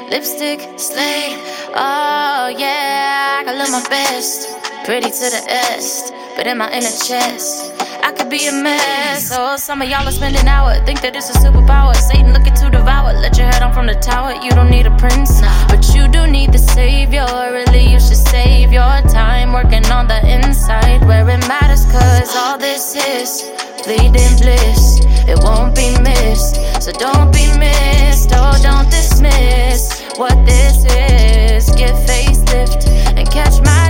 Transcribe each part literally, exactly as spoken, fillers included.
lipstick, slay. Oh yeah, I can look my best, pretty to the S, but in my inner chest, I could be a mess. Oh, some of y'all are spending hours, think that it's a superpower. Satan looking to devour, let your head on from the tower. You don't need a prince, but you do need the savior. Really, you should save your time working on the inside where it matters, cause all this is fleeting bliss. It won't be missed, so don't be missed. Oh, don't dismiss what this is. Get facelift and catch my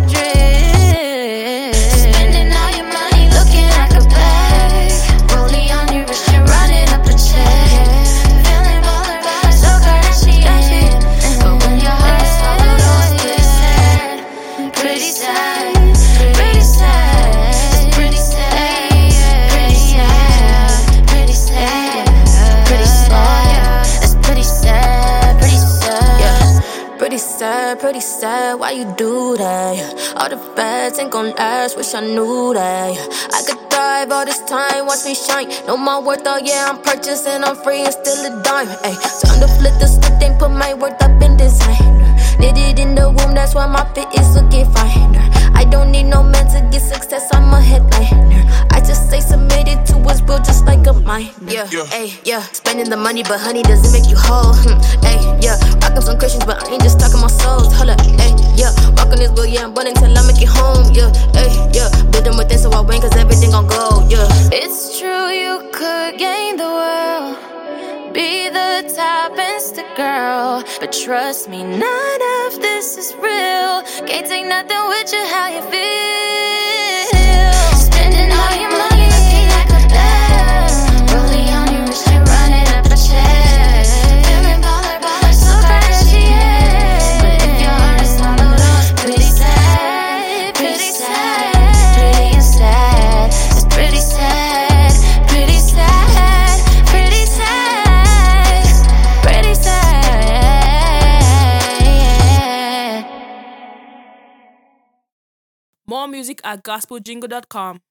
drift. Spending all your money looking like a bag, rolling on your wrist and running up a check. Feeling baller, baller, so Kardashian. But when your heart's swallowed, oh, it's pretty sad, pretty sad, pretty sad, it's pretty sad, pretty sad, pretty sad, pretty sad, it's pretty sad, pretty sad, yeah. Pretty sad, pretty sad, why you do that? Yeah. All the fads ain't gon' last, wish I knew that. Yeah. I could thrive all this time, watch me shine. Know my worth, oh yeah, I'm purchasing, I'm free and still a dime. Ay, time to flip the script and put my worth up in design. Did it in the womb, that's why my fit is looking finer. I don't need no man to get success, I'm a headliner. I just stay submitted to his will just like a mine. Yeah, ayy, yeah, spending the money, but honey doesn't make you whole. Hm, ayy, yeah, rockin' some Christians, but I ain't just talking my souls. Hold up, ayy, yeah, walking this will, yeah, I'm running till I make it home. Yeah, ayy, yeah, building within so I win, cause everything gon' go, yeah. It's true, you could gain the world, be the top Insta girl, but trust me, none of this is real. Can't take nothing with you, how you feel. Spending all your money looking like a bag, rolling on your wrist and running up a check. Feeling baller, baller, so Kardashian. But if your heart is swallowed, oh, it's pretty sad, pretty sad, pretty and sad. It's pretty sad, pretty sad, pretty sad, pretty sad. More music at gospel jingle dot com.